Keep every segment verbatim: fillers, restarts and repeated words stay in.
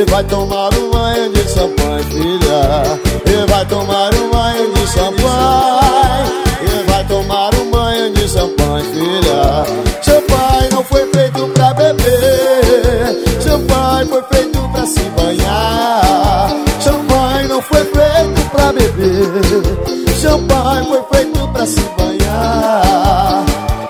E vai tomar um banho de champanhe, filha. E vai tomar um banho de champanhe. E vai tomar um banho de champanhe, filha. Champanhe não foi feito pra beber. Champanhe foi feito pra se banhar. Champanhe não foi feito pra beber. Champanhe foi feito pra se banhar.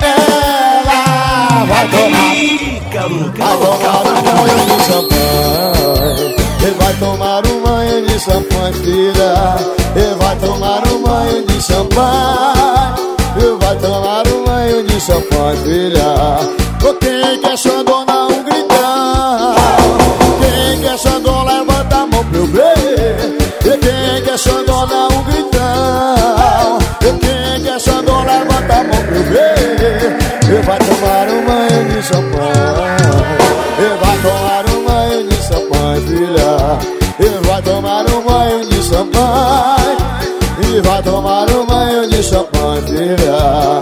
Ela vai tomar, vai tomar um banho de champanhe. E vai tomar um banho de champanhe, filha. E vai tomar um banho de champanhe. E vai tomar um banho de champanhe, filha. O quem quer Xandão dá um gritão. Quem quer Xandão levanta a mão pra eu ver. E quem quer Xandão dá um gritão. E quem quer Xandão levanta a mão pra eu ver. E vai tomar um banho de champanhe. E vai tomar um banho de champanhe, filha. E vai tomar um banho de champanhe. E vai tomar um banho de champanhe, filha.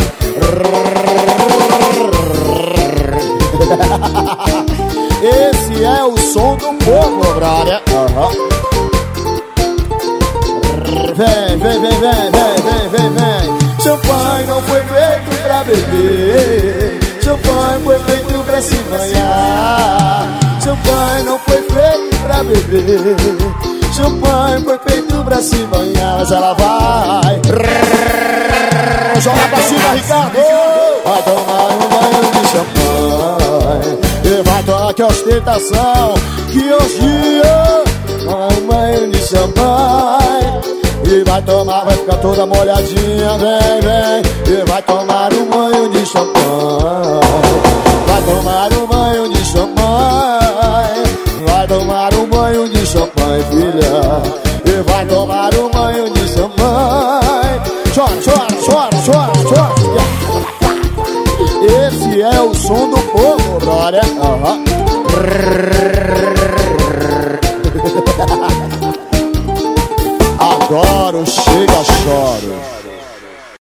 Esse é o som do povo, brother. Uhum. Vem, vem, vem, vem, vem, vem, vem, vem. Champanhe não foi feito pra beber. Champanhe foi feito pra se banhar. Champanhe não foi feito pra beber. Champanhe foi feito pra se banhar. Mas ela vai joga pra cima, Ricardo. Vai tomar um banho de champanhe. E vai tomar que ostentação. Que hoje toma um banho de champanhe. E vai tomar, vai ficar toda molhadinha. Vem, vem. E vai tomar um banho de champanhe. Vai tomar um banho de champanhe. Vai tomar um banho de champanhe, filha. E vai tomar um banho de champanhe. Chora, chora, chora, chora, chora. Esse é o som do povo, brother. Aham.